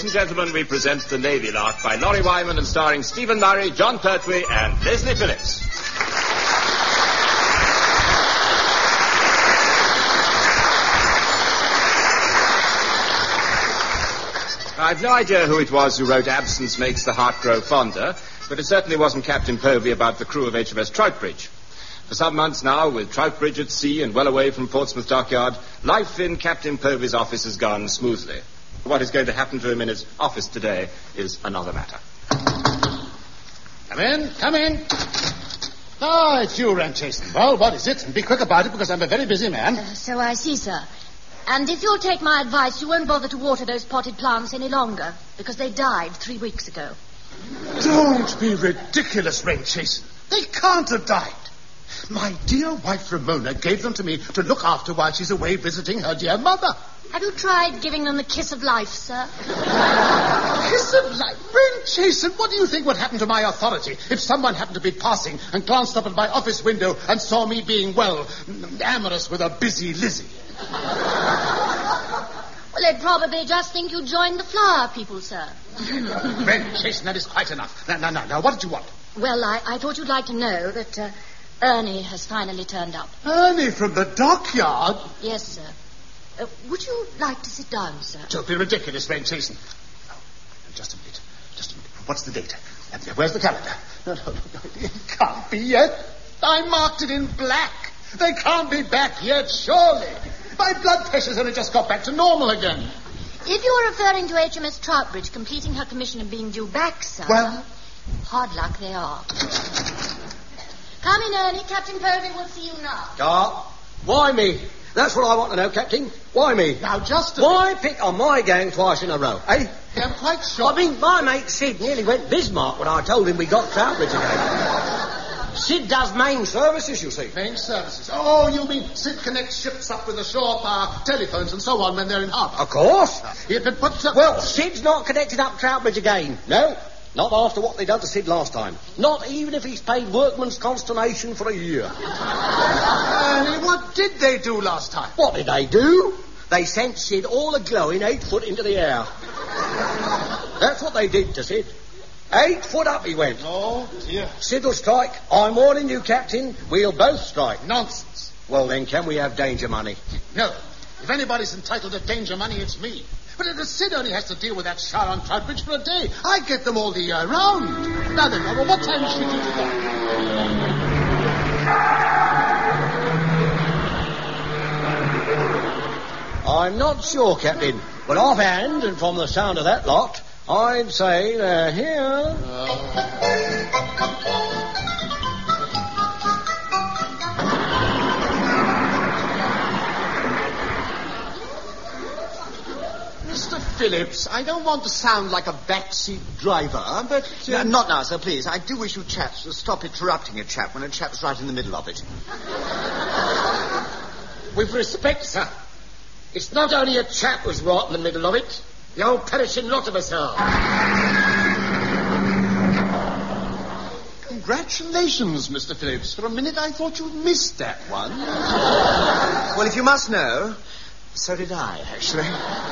and gentlemen, we present The Navy Lark by Laurie Wyman and starring Stephen Murray, John Pertwee and Leslie Phillips. I've no idea who it was who wrote Absence Makes the Heart Grow Fonder, but it certainly wasn't Captain Povey about the crew of HMS Troutbridge. For some months now, with Troutbridge at sea and well away from Portsmouth Dockyard, life in Captain Povey's office has gone smoothly. What is going to happen to him in his office today is another matter. Come in, come in. Ah, it's you, Renchason. Well, what is it? And be quick about it, because I'm a very busy man. So I see, sir. And if you'll take my advice, you won't bother to water those potted plants any longer, because they died 3 weeks ago. Don't be ridiculous, Renchason. They can't have died. My dear wife Ramona gave them to me to look after while she's away visiting her dear mother. Have you tried giving them the kiss of life, sir? Kiss of life? Renchason, what do you think would happen to my authority if someone happened to be passing and glanced up at my office window and saw me being, well, amorous with a busy Lizzie? Well, they'd probably just think you joined the flower people, sir. Renchason, that is quite enough. Now, what did you want? Well, I thought you'd like to know that Ernie has finally turned up. Ernie from the dockyard? Yes, sir. Would you like to sit down, sir? Don't be ridiculous, Renchason. Just a minute. What's the date? Where's the calendar? No, it can't be yet. I marked it in black. They can't be back yet, surely. My blood pressure's only just got back to normal again. If you're referring to HMS Troutbridge completing her commission and being due back, sir... Well? Hard luck they are. Come in, Ernie. Captain Povey will see you now. Why me? That's what I want to know, Captain. Why me? Now, just why pick on my gang twice in a row, eh? Yeah, I'm quite sure. I mean, my mate Sid nearly went Bismarck when I told him we got Troutbridge again. Sid does main services, you see. Main services? Oh, you mean Sid connects ships up with the shore power, telephones and so on when they're in harbour? Of course. Well, Sid's not connected up Troutbridge again. No. Not after what they done to Sid last time. Not even if he's paid workman's consternation for a year. What did they do last time? What did they do? They sent Sid all a-glowing 8 foot into the air. That's what they did to Sid. 8 foot up he went. Oh, dear. Sid will strike. I'm warning you, Captain. We'll both strike. Nonsense. Well, then, can we have danger money? No. If anybody's entitled to danger money, it's me. But the Sid only has to deal with that shower on Troutbridge for a day. I get them all the year round. Now then, what time should you do that? I'm not sure, Captain. But offhand, and from the sound of that lot, I'd say they're here. Mr. Phillips, I don't want to sound like a backseat driver, but... Not now, sir, please. I do wish you chaps to stop interrupting a chap when a chap's right in the middle of it. With respect, sir, it's not only a chap who's right in the middle of it. The whole perishing lot of us are. Congratulations, Mr. Phillips. For a minute I thought you'd missed that one. Well, if you must know, so did I, actually.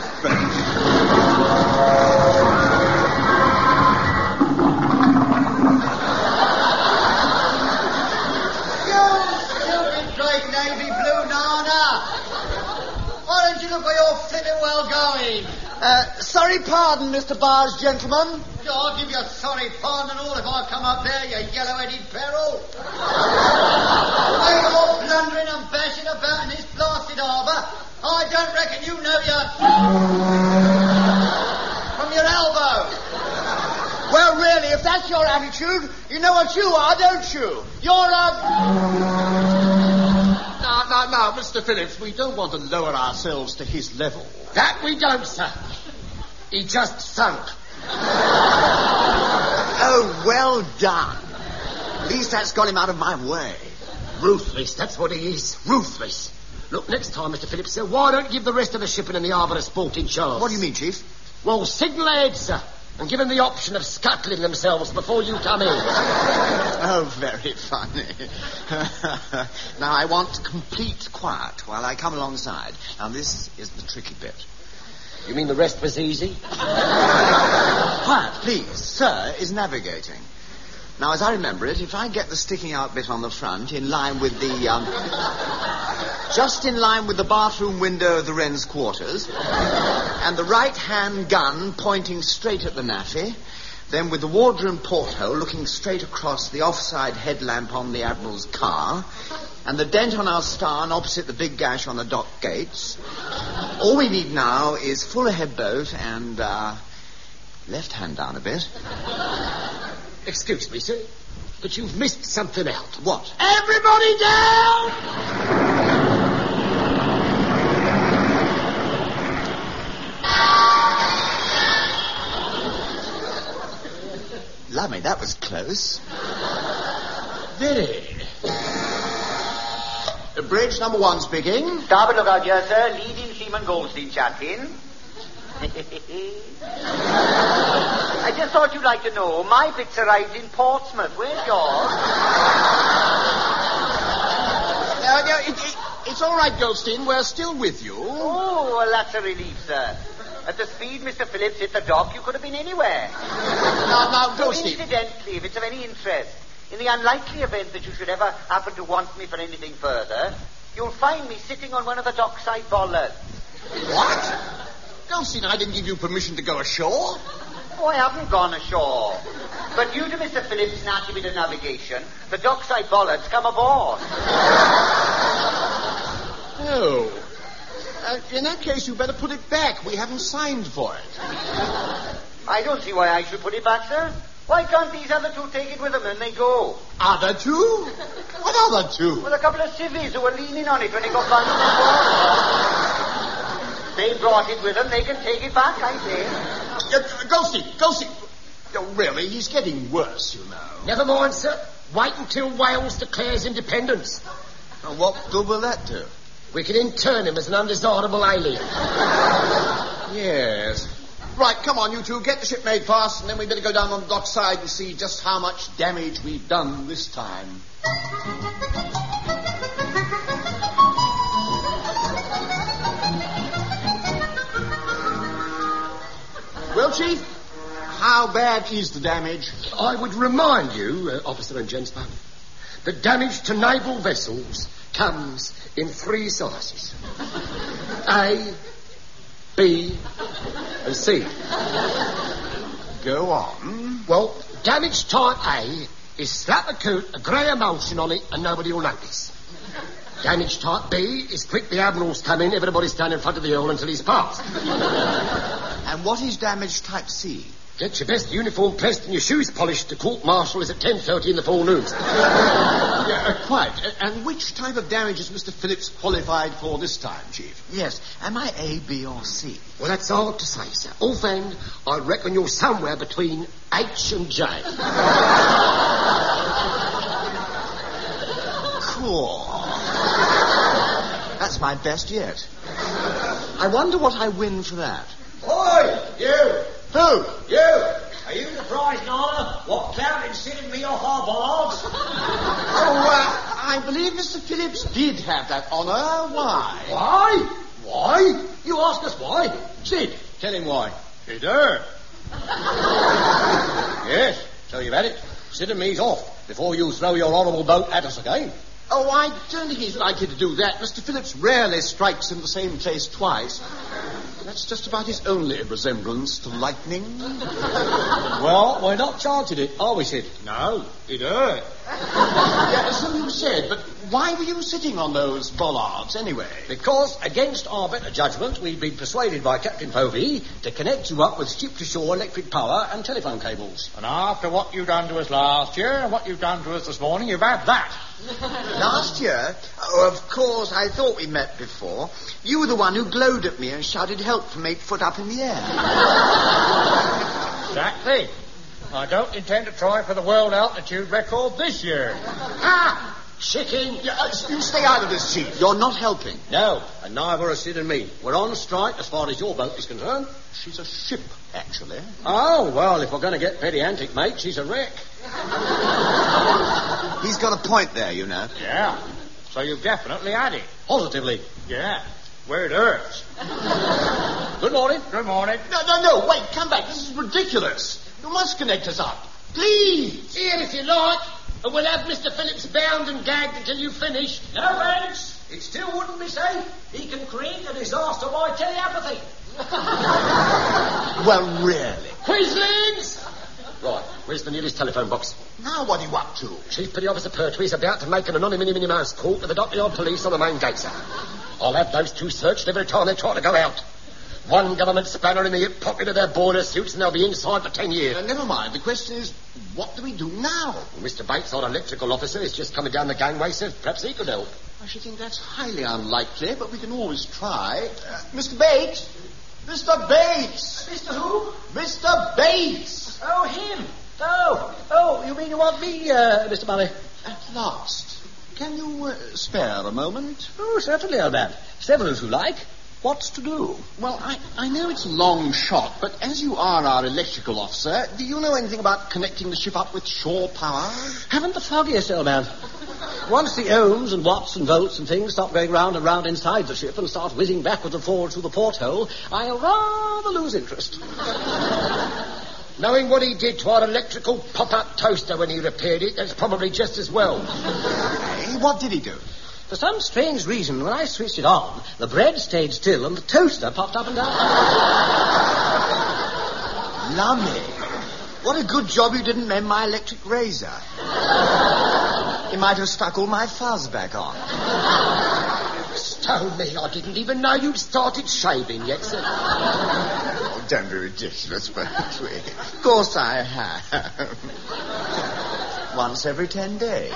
You stupid great navy blue nana! Why don't you look where you're flipping well going? Sorry pardon, Mr. Bar's gentleman. I'll give you a sorry pardon and all if I come up there, you yellow-headed peril. Why you're blundering and bashing about in this blasted harbour, I don't reckon you know from your elbow. Well, really, if that's your attitude, you know what you are, don't you? You're a... Now, Mr. Phillips, we don't want to lower ourselves to his level. That we don't, sir. He just sunk. Oh, well done. At least that's got him out of my way. Ruthless, that's what he is. Ruthless. Look, next time, Mr. Phillips, sir, why don't you give the rest of the shipping in the harbour a sporting chance? What do you mean, Chief? Well, signal ahead, sir, and give them the option of scuttling themselves before you come in. Oh, very funny. Now, I want complete quiet while I come alongside. Now, this is the tricky bit. You mean the rest was easy? Quiet, please. Sir is navigating. Now, as I remember it, if I get the sticking out bit on the front in line with the, just in line with the bathroom window of the Wren's quarters, and the right-hand gun pointing straight at the naffy, then with the wardroom porthole looking straight across the offside headlamp on the Admiral's car, and the dent on our starn opposite the big gash on the dock gates, all we need now is full ahead boat and, left hand down a bit. Excuse me, sir, but you've missed something out. What? Everybody down! Lummy, that was close. Very. Bridge number 1 speaking. Starboard lookout here, sir. Leading Seaman Goldstein chatting. I just thought you'd like to know. My bits arrived in Portsmouth. Where's yours? It's all right, Goldstein. We're still with you. Oh, well, that's a relief, sir. At the speed Mr. Phillips hit the dock, you could have been anywhere. Now, Goldstein. Incidentally, if it's of any interest, in the unlikely event that you should ever happen to want me for anything further, you'll find me sitting on one of the dockside bollards. What? Goldstein, I didn't give you permission to go ashore. Oh, I haven't gone ashore. But due to Mr. Phillips' nasty bit of navigation, the dockside bollards come aboard. Oh. In that case, you better put it back. We haven't signed for it. I don't see why I should put it back, sir. Why can't these other two take it with them when they go? Other two? What other two? Well, a couple of civvies who were leaning on it when it got bundled aboard. They brought it with them. They can take it back, I say. Goldstein. Oh, really, he's getting worse, you know. Never mind, sir. Wait until Wales declares independence. And what good will that do? We can intern him as an undesirable alien. Yes. Right, come on, you two. Get the ship made fast, and then we better go down on the dockside and see just how much damage we've done this time. Well, Chief, how bad is the damage? I would remind you, Officer and Gentleman, that damage to naval vessels comes in 3 sizes. A, B, and C. Go on. Well, damage type A is slap a coat of grey emulsion on it and nobody will notice. Damage type B is quick the Admiral's come in, everybody stand in front of the Earl until he's passed. And what is damage type C? Get your best uniform pressed and your shoes polished. The court-martial is at 10:30 in the forenoon. Quite. And which type of damage is Mr. Phillips qualified for this time, Chief? Yes. Am I A, B, or C? Well, that's hard to say, sir. Offhand, I reckon you're somewhere between H and J. Cool. That's my best yet. I wonder what I win for that. Oi, you! Who? You! Are you surprised, Nana? What Captain sitting me off our bollards? I believe Mr. Phillips did have that honour. Why? Why? Why? You ask us why. Sid, tell him why. It hurt. Yes, so you've had it. Sid and me's off before you throw your honourable boat at us again. Oh, I don't think he's likely to do that. Mr. Phillips rarely strikes in the same place twice. That's just about his only resemblance to lightning. Well, we're not charging it, are we, Sid? No, it hurt. Yeah, so you said, but why were you sitting on those bollards anyway? Because, against our better judgment, we've been persuaded by Captain Povey to connect you up with ship-to-shore electric power and telephone cables. And after what you done to us last year and what you've done to us this morning, you've had that. Last year? Oh, of course, I thought we met before. You were the one who glowed at me and shouted help from 8 foot up in the air. Exactly. I don't intend to try for the world altitude record this year. Ah! Chicken! You stay out of this, Chief. You're not helping. No, and neither are Sid and me. We're on strike as far as your boat is concerned. She's a ship, actually. Oh, well, if we're going to get pedantic, mate, she's a wreck. He's got a point there, you know. Yeah. So you've definitely had it. Positively. Yeah. where it hurts. Good morning. Good morning. No, wait, come back. This is ridiculous. You must connect us up. Please. Here, if you like, and we'll have Mr. Phillips bound and gagged until you finish. No thanks. It still wouldn't be safe. He can create a disaster by telepathy. Well, really? Queenslands! Right, where's the nearest telephone box? Now what are you up to? Chief Petty Officer Pertwee is about to make an anonymous mouse call to the Dockyard Police on the main gate, sir. I'll have those two searched every time they try to go out. One government spanner in the hip pocket of their boiler suits and they'll be inside for 10 years. Never mind. The question is, what do we do now? Mr. Bates, our electrical officer, is just coming down the gangway, says perhaps he could help. I should think that's highly unlikely, but we can always try. Mr. Bates! Mr. Bates! Mr. who? Mr. Bates! Oh, him. Oh, you mean you want me, Mr. Murray? At last. Can you spare a moment? Oh, certainly, old man. Several if you like. What's to do? Well, I know it's a long shot, but as you are our electrical officer, do you know anything about connecting the ship up with shore power? Haven't the foggiest, old man. Once the ohms and watts and volts and things stop going round and round inside the ship and start whizzing backwards and forwards through the porthole, I'll rather lose interest. Knowing what he did to our electrical pop-up toaster when he repaired it, that's probably just as well. Hey, what did he do? For some strange reason, when I switched it on, the bread stayed still and the toaster popped up and down. Lummy. What a good job you didn't mend my electric razor. It might have stuck all my fuzz back on. Stone me, I didn't even know you'd started shaving yet, sir. Oh, don't be ridiculous, Pertwee. Of course I have. Once every 10 days.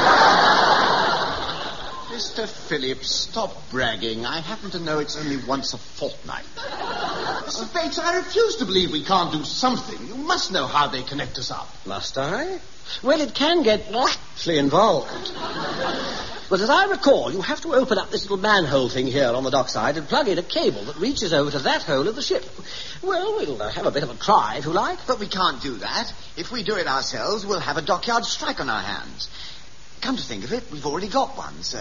Mr. Phillips, stop bragging. I happen to know it's only once a fortnight. Mr. Bates, I refuse to believe we can't do something. You must know how they connect us up. Must I? Well, it can get awfully involved. But as I recall, you have to open up this little manhole thing here on the dockside and plug in a cable that reaches over to that hole of the ship. Well, we'll have a bit of a try, if you like. But we can't do that. If we do it ourselves, we'll have a dockyard strike on our hands. Come to think of it, we've already got one, so,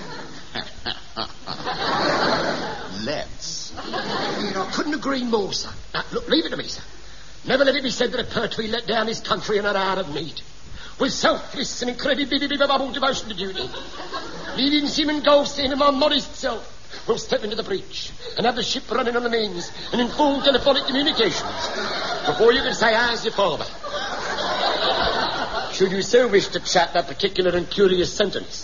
let's. I couldn't agree more, sir. Now, look, leave it to me, sir. Never let it be said that a Pertwee let down his country in an hour of need. With selfless and incredible devotion to duty. Leaving Seaman Goldstein and my modest self, we'll step into the breach and have the ship running on the mains and in full telephonic communications before you can say, how's your father? Should you so wish to chat that particular and curious sentence.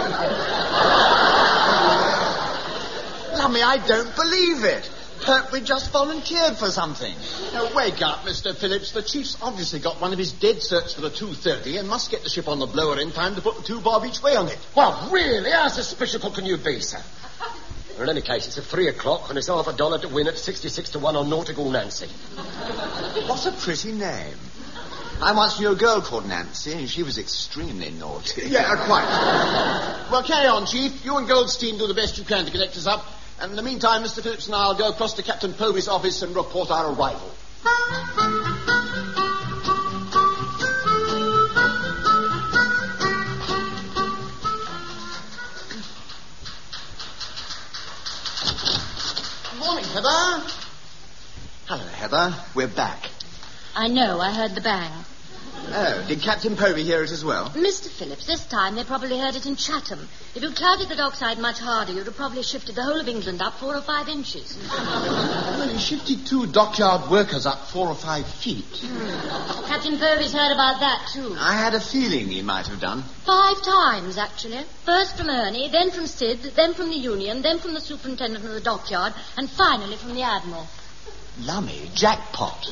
Lummy, I don't believe it. Pertwee just volunteered for something. Now, wake up, Mr. Phillips. The chief's obviously got one of his dead certs for the 2:30 and must get the ship on the blower in time to put the 2 bob each way on it. Well, really, how suspicious can you be, sir? Well, in any case, it's at 3 o'clock and it's $50 to win at 66 to 1 on Nautical Nancy. What a pretty name. I once knew a girl called Nancy, and she was extremely naughty. Yeah, quite. Well, carry on, Chief. You and Goldstein do the best you can to connect us up. And in the meantime, Mr. Phillips and I will go across to Captain Povey's office and report our arrival. Good morning, Heather. Hello, Heather. We're back. I know, I heard the bang. Oh, did Captain Povey hear it as well? Mr. Phillips, this time they probably heard it in Chatham. If you'd clouded the dockside much harder, you'd have probably shifted the whole of England up 4 or 5 inches. Well, he shifted 2 dockyard workers up 4 or 5 feet. Captain Povey's heard about that, too. I had a feeling he might have done. 5 times, actually. First from Ernie, then from Sid, then from the Union, then from the superintendent of the dockyard, and finally from the Admiral. Lummy, jackpot.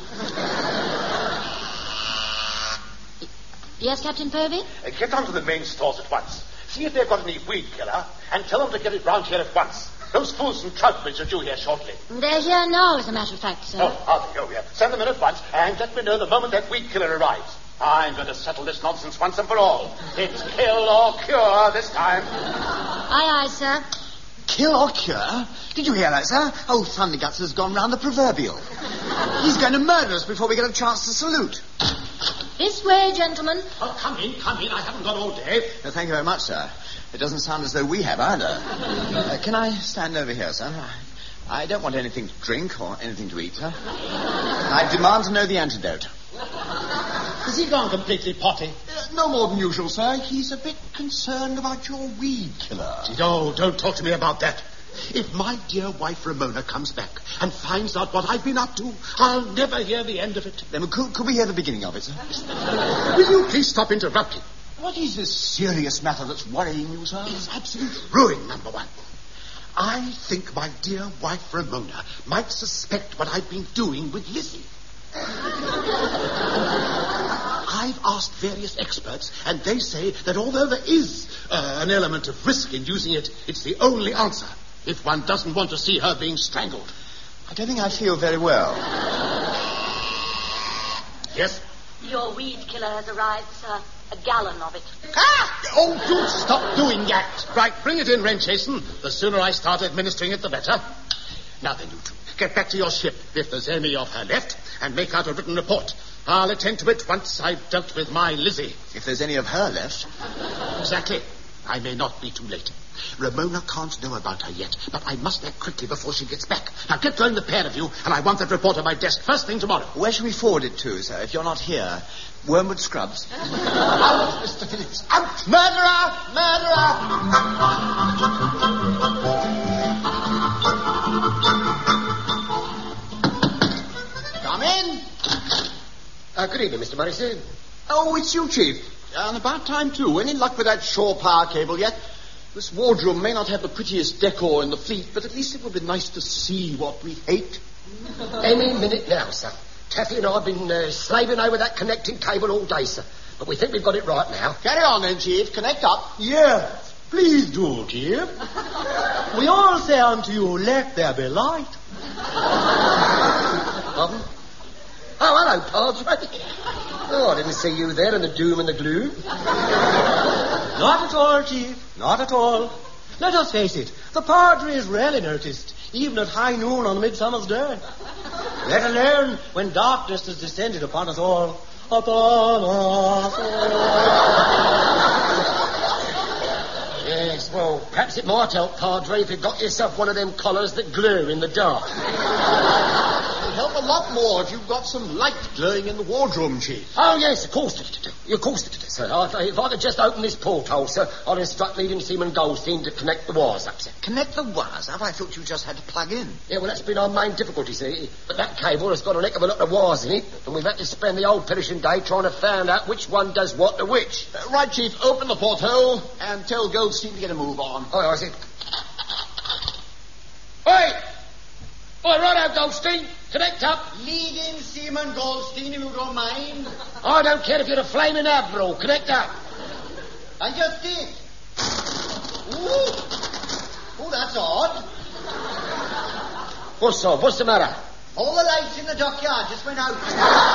Yes, Captain Povey? Get on to the main stores at once. See if they've got any weed killer, and tell them to get it round here at once. Those fools from Troutbridge are due here shortly. They're here now, as a matter of fact, sir. Oh, are they? Oh, yeah. Send them in at once, and let me know the moment that weed killer arrives. I'm going to settle this nonsense once and for all. It's kill or cure this time. Aye, aye, sir. Kill or cure? Did you hear that, sir? Old Thunderguts has gone round the proverbial. He's going to murder us before we get a chance to salute. This way, gentlemen. Oh, come in. I haven't got all day. Thank you very much, sir. It doesn't sound as though we have either. Can I stand over here, sir? I don't want anything to drink or anything to eat, sir. I demand to know the antidote. Has he gone completely potty? No more than usual, sir. He's a bit concerned about your weed killer. Oh, don't talk to me about that. If my dear wife Ramona comes back and finds out what I've been up to, I'll never hear the end of it. Then could we hear the beginning of it, sir? Will you please stop interrupting? What is this serious matter that's worrying you, sir? It's absolute ruin, number one. I think my dear wife Ramona might suspect what I've been doing with Lizzie. I've asked various experts, and they say that although there is an element of risk in using it, it's the only answer if one doesn't want to see her being strangled. I don't think I feel very well. Yes? Your weed killer has arrived, sir. A gallon of it. Ah! Oh, do stop doing that. Right, bring it in, Renchasen. The sooner I start administering it, the better. Now then, you two, get back to your ship, if there's any of her left, and make out a written report. I'll attend to it once I've dealt with my Lizzie. If there's any of her left. Exactly. I may not be too late. Ramona can't know about her yet, but I must act quickly before she gets back. Now get going, the pair of you, and I want that report on my desk first thing tomorrow. Where shall we forward it to, sir, if you're not here? Wormwood Scrubs. Out, Mr. Phillips, out! Murderer! Come in. Good evening, Mr. Morrison. Oh, it's you, Chief. And about time, too. Any luck with that shore power cable yet? This wardroom may not have the prettiest decor in the fleet, but at least it would be nice to see what we hate. Any minute now, sir. Taffy and I have been slaving over that connecting cable all day, sir. But we think we've got it right now. Carry on then, Chief. Connect up. Yes, please do, Chief. We all say unto you, let there be light. Pardon? Oh, hello, Padre. Oh, I didn't see you there in the doom and the gloom. Not at all, Chief. Not at all. Let us face it, the Padre is rarely noticed, even at high noon on Midsummer's Day. Let alone when darkness has descended upon us all. Upon us all. Yes, well, perhaps it might help, Padre, if you got yourself one of them collars that glow in the dark. It'll help a lot more if you've got some light glowing in the wardroom, Chief. Oh, yes, of course it did. Of course it did, sir. If I could just open this porthole, sir, I'll instruct leading Seaman Goldstein to connect the wires up, sir. Connect the wires up? I thought you just had to plug in. Yeah, well, that's been our main difficulty, see. But that cable has got a heck of a lot of wires in it, and we've had to spend the whole perishing day trying to find out which one does what to which. Right, Chief, open the porthole and tell Goldstein to get a move on. Oh, I see. Oi! Oi, righto, Goldstein. Connect up. Leading Seaman Goldstein, if you don't mind. I don't care if you're a flaming admiral. Connect up. I just did. Ooh. Oh, that's odd. What's up? What's the matter? All the lights in the dockyard just went out.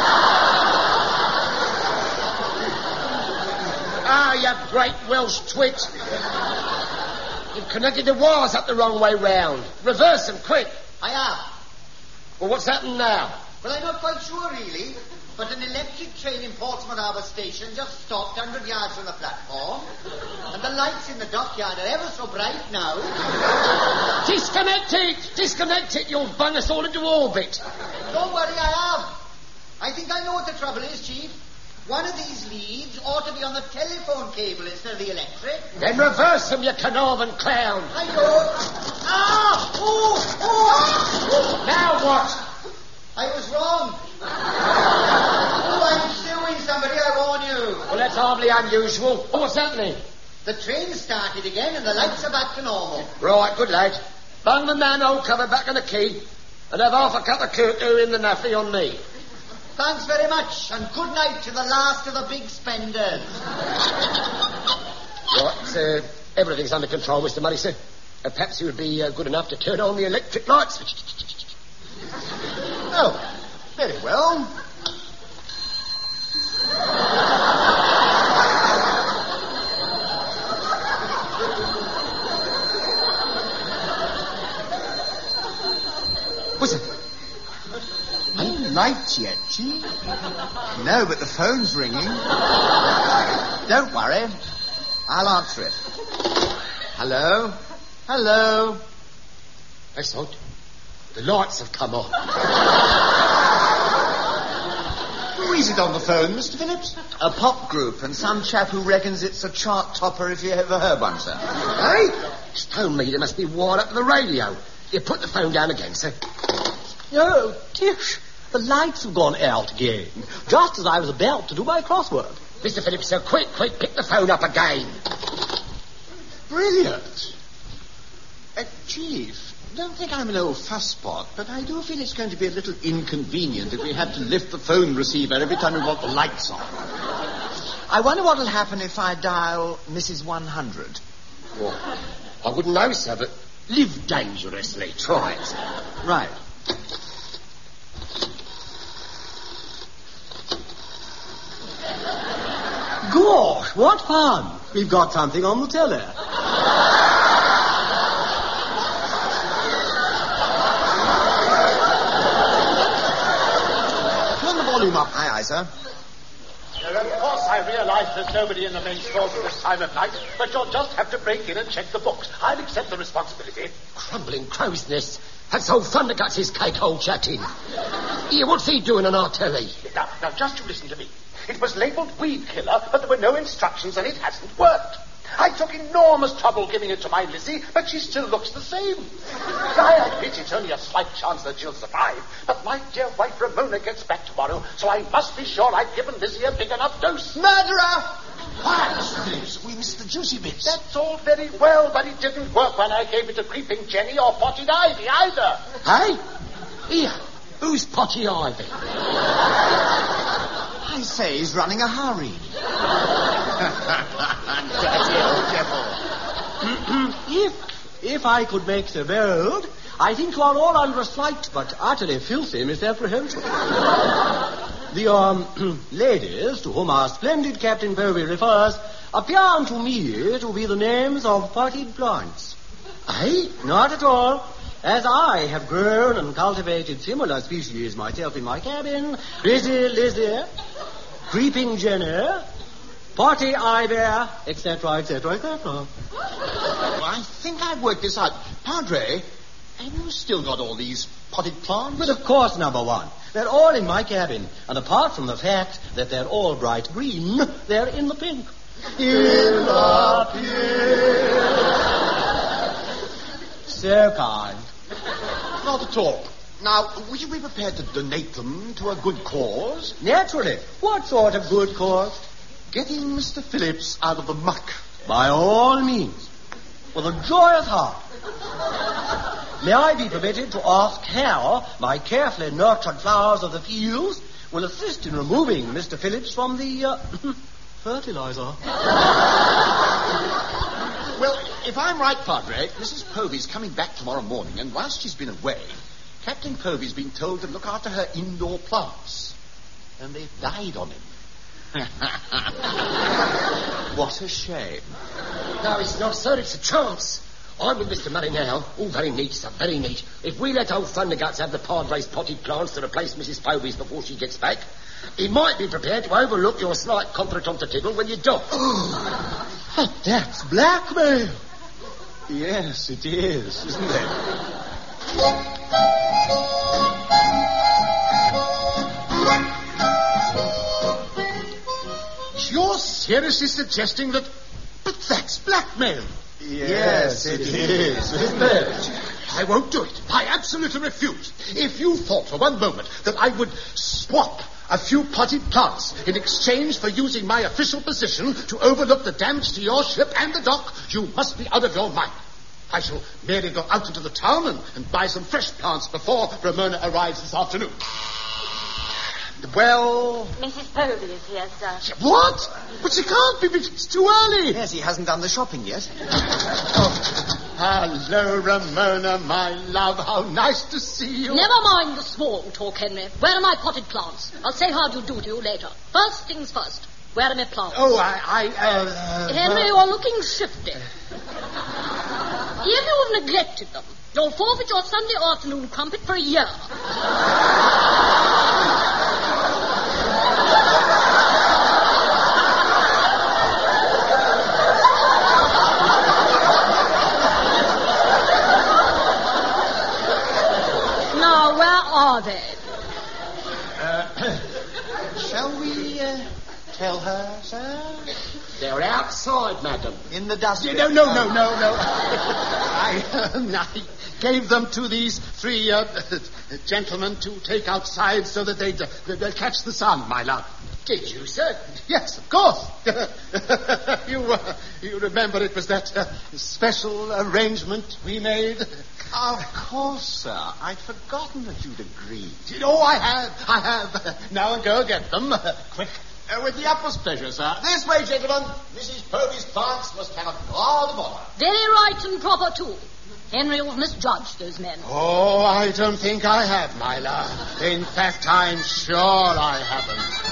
Ah, you great Welsh twit. You've connected the wires up the wrong way round. Reverse them, quick. I have. Well, what's happened now? Well, I'm not quite sure, really. But an electric train in Portsmouth Harbour Station just stopped 100 yards from the platform. And the lights in the dockyard are ever so bright now. Disconnect it! Disconnect it! You'll bung us all into orbit. Don't worry, I have. I think I know what the trouble is, Chief. One of these leads ought to be on the telephone cable instead of the electric. Then reverse them, you Carnarvon clown. I know. Ah! Oh! Oh! Now what? I was wrong. Oh, I'm suing somebody, I warn you. Well, that's hardly unusual. Oh, what's happening? The train started again and the lights are back to normal. Right, good lad. Bung the manhole cover back on the key and have half a cup of curtain in the naffy on me. Thanks very much, and good night to the last of the big spenders. Right, everything's under control, Mr. Morrison. Perhaps you would be good enough to turn on the electric lights. Oh, very well. What's it? night yet, Chief? No, but the phone's ringing. Don't worry. I'll answer it. Hello? Hello? That's odd. The lights have come on. Who is it on the phone, Mr. Phillips? A pop group and some chap who reckons it's a chart topper if you ever heard one, sir. Hey? It's told me there must be wired up to the radio. You put the phone down again, sir. Oh, Tish, the lights have gone out again, just as I was about to do my crossword. Mr. Phillips, sir, quick, pick the phone up again. Brilliant. Chief, don't think I'm an old fusspot, but I do feel it's going to be a little inconvenient if we have to lift the phone receiver every time we want the lights on. I wonder what'll happen if I dial Mrs. 100. Well, I wouldn't know, sir, but live dangerously. Try it. Right. Gosh, what fun. We've got something on the telly. Turn the volume up. Aye, sir. Of course, I realise there's nobody in the main stores at this time of night, but you'll just have to break in and check the books. I'll accept the responsibility. Crumbling crow's nest. That's old Thunderguts' cake hole chatting. Here, what's he doing on our telly? Now, just you listen to me. It was labelled Weed Killer, but there were no instructions and it hasn't worked. I took enormous trouble giving it to my Lizzie, but she still looks the same. I admit it's only a slight chance that she'll survive, but my dear wife Ramona gets back tomorrow, so I must be sure I've given Lizzie a big enough dose. Murderer! Why, Mr. Phillips, we missed the juicy bits. That's all very well, but it didn't work when I gave it to Creeping Jenny or Potted Ivy either. Hey? Here, who's Potty Ivy? I say he's running a harem. Dirty old devil. If I could make so bold, I think you are all under a slight but utterly filthy misapprehension. The, ladies to whom our splendid Captain Povey refers appear to me to be the names of potted plants. Eh? Not at all. As I have grown and cultivated similar species myself in my cabin, Lizzie, Creeping Jenny, Potty Ivy, etc., etc., etc. Well, I think I've worked this out. Padre, have you still got all these potted plants? But of course, number one. They're all in my cabin. And apart from the fact that they're all bright green, they're in the pink. In the pink. So kind. Not at all. Now, would you be prepared to donate them to a good cause? Naturally. What sort of good cause? Getting Mr. Phillips out of the muck. By all means. With a joyous heart. May I be permitted to ask how my carefully nurtured flowers of the fields will assist in removing Mr. Phillips from the, fertilizer? Well, if I'm right, Padre, Mrs. Povey's coming back tomorrow morning, and whilst she's been away, Captain Povey's been told to look after her indoor plants. And they've died on him. What a shame. No, it's not, sir. It's a chance. I'm with Mr. Murray now. All very neat, sir, very neat. If we let old Thunderguts have the Padre's potted plants to replace Mrs. Povey's before she gets back, he might be prepared to overlook your slight contretemps when you dock. But that's blackmail. Yes, it is, isn't it? You're seriously suggesting that... But that's blackmail. Yes, it is, isn't it? I won't do it. I absolutely refuse. If you thought for one moment that I would swap a few potted plants in exchange for using my official position to overlook the damage to your ship and the dock, you must be out of your mind. I shall merely go out into the town and buy some fresh plants before Ramona arrives this afternoon. Well... Mrs. Povey is here, sir. What? But she can't be. It's too early. Yes, he hasn't done the shopping yet. Hello, Ramona, my love. How nice to see you. Never mind the small talk, Henry. Where are my potted plants? I'll say how do to you later. First things first. Where are my plants? Oh, Henry, you're looking shifty. If you have neglected them, you'll forfeit your Sunday afternoon crumpet for a year. are they? Shall we tell her, sir? They're outside, madam. In the dustbin. No. I gave them to these three gentlemen to take outside so that they'd catch the sun, my love. Did you, sir? Yes, of course. You remember it was that special arrangement we made? Of course, sir. I'd forgotten that you'd agreed. Oh, I have. Now go get them. Quick. With the utmost pleasure, sir. This way, gentlemen. Mrs. Povey's plants must have a guard of honor. Very right and proper, too. Henry will misjudge those men. Oh, I don't think I have, my love. In fact, I'm sure I haven't.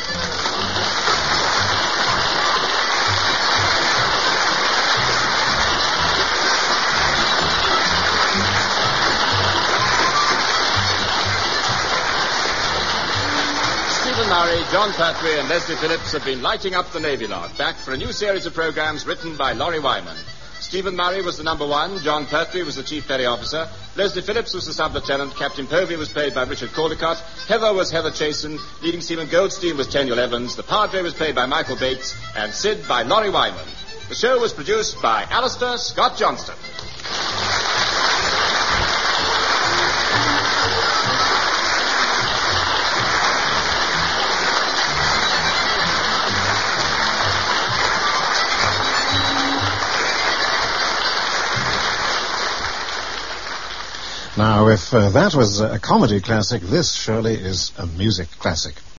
Stephen Murray, John Pertwee and Leslie Phillips have been lighting up the Navy Lark, back for a new series of programs written by Laurie Wyman. Stephen Murray was the number one, John Pertwee was the chief petty officer, Leslie Phillips was the sub-lieutenant, Captain Povey was played by Richard Caldecott, Heather was Heather Chasen, leading seaman Goldstein was Daniel Evans, the Padre was played by Michael Bates, and Sid by Laurie Wyman. The show was produced by Alistair Scott Johnston. Now, if that was a comedy classic, this surely is a music classic.